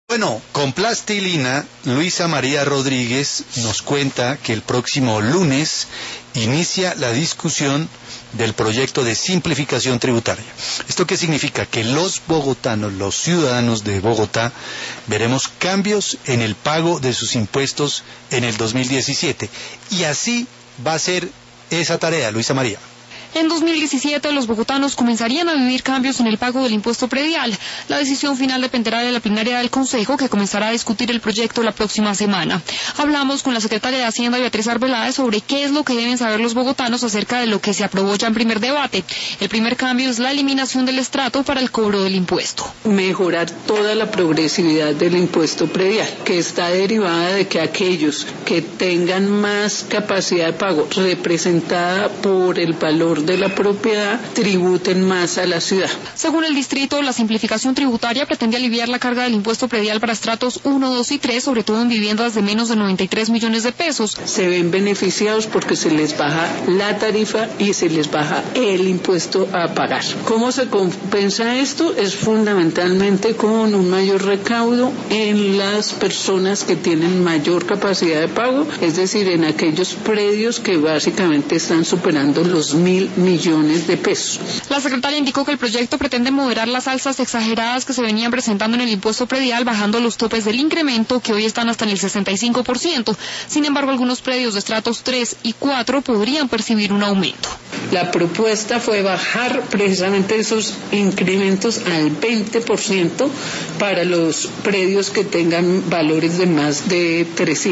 Bueno, con plastilina, Luisa María Rodríguez nos cuenta que el próximo lunes inicia la discusión del proyecto de simplificación tributaria. ¿Esto qué significa? Que los bogotanos, los ciudadanos de Bogotá, veremos cambios en el pago de sus impuestos en el 2017. Y así va a ser esa tarea, Luisa María. En 2017 los bogotanos comenzarían a vivir cambios en el pago del impuesto predial. La decisión final dependerá de la plenaria del Consejo, que comenzará a discutir el proyecto la próxima semana. Hablamos con la secretaria de Hacienda, Beatriz Arbeláez, sobre qué es lo que deben saber los bogotanos acerca de lo que se aprobó ya en primer debate. El primer cambio es la eliminación del estrato para el cobro del impuesto. Mejorar toda la progresividad del impuesto predial, que está derivada de que aquellos que tengan más capacidad de pago representada por el valor de la propiedad tributen más a la ciudad. Según el distrito, la simplificación tributaria pretende aliviar la carga del impuesto predial para estratos 1, 2 y 3, sobre todo en viviendas de menos de 93 millones de pesos. Se ven beneficiados porque se les baja la tarifa y se les baja el impuesto a pagar. ¿Cómo se compensa esto? Es fundamentalmente con un mayor recaudo en las personas que tienen mayor capacidad de pago, es decir, en aquellos predios que básicamente están superando los 1.000 millones de pesos. La secretaria indicó que el proyecto pretende moderar las alzas exageradas que se venían presentando en el impuesto predial, bajando los topes del incremento, que hoy están hasta en el 65%. Sin embargo, algunos predios de estratos 3 y 4 podrían percibir un aumento. La propuesta fue bajar precisamente esos incrementos al 20% para los predios que tengan valores de más de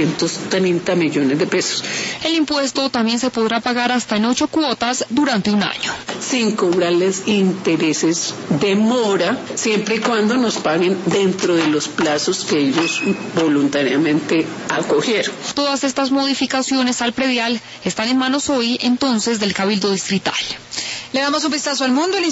330 millones de pesos. El impuesto también se podrá pagar hasta en 8 cuotas durante un año, sin cobrarles intereses de mora, siempre y cuando nos paguen dentro de los plazos que ellos voluntariamente acogieron. Todas estas modificaciones al predial están en manos hoy entonces del Cabildo Distrital. Le damos un vistazo al mundo.